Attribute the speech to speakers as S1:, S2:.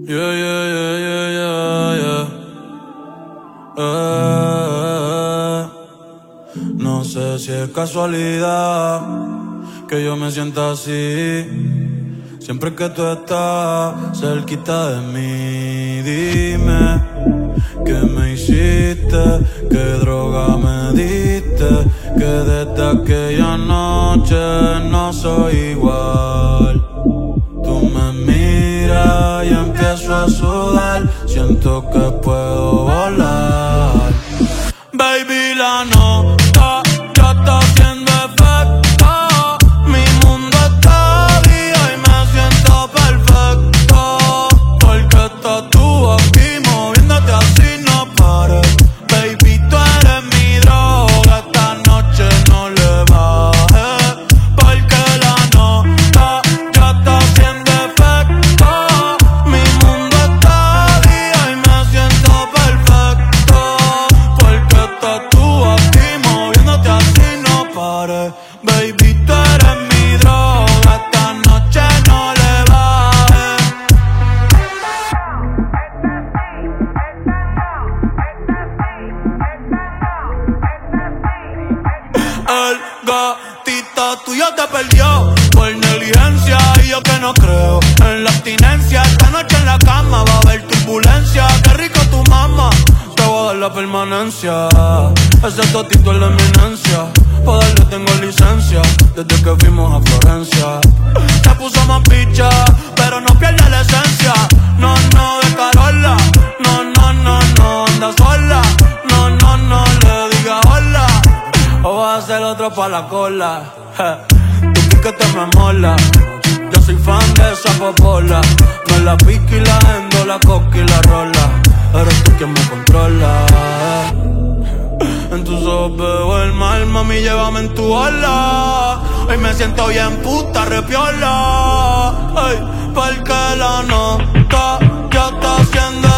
S1: Yeah, yeah, yeah, yeah, yeah, yeah. No sé si es casualidad que yo me sienta así siempre que tú estás cerquita de mí. Dime qué me hiciste, qué droga me diste, que desde aquella noche no soy igual. Tú me miras y empiezo a sudar, siento que puedo volar. Baby, la nota ya está haciendo efecto. Mi mundo está vivo y me siento perfecto, porque estás tú aquí moviéndote así, no pares. Baby, tú eres mi droga, esta noche no le bajes, porque la nota ya está haciendo efecto. Mi mundo está vivo y me siento perfecto, porque estás tú aquí moviéndote así, no pares. Baby, tú eres mi droga, esta noche no le bajes. El gatito tuyo te perdió por negligencia, y yo que no creo en la abstinencia. Esta noche en la cama va a haber turbulencia. Qué rico tu mamá, te voy a dar la permanencia. Ese totito es la eminencia, pa' darle tengo licencia desde que fuimos a Florencia. Se puso más picha, pero no pierde la esencia. No, no, de Carola. No, no, no, no, anda sola. No, no, no, le diga hola, o vas a ser otro pa' la cola. Tu piquete me mola, yo soy fan de esa popola. Me la pica y la endo, la coca y la rola. Eres tú quien me controla. En tus ojos veo el mal, mami, llévame en tu ola. Hoy me siento bien puta, repiola. Ay, porque la nota ya está haciendo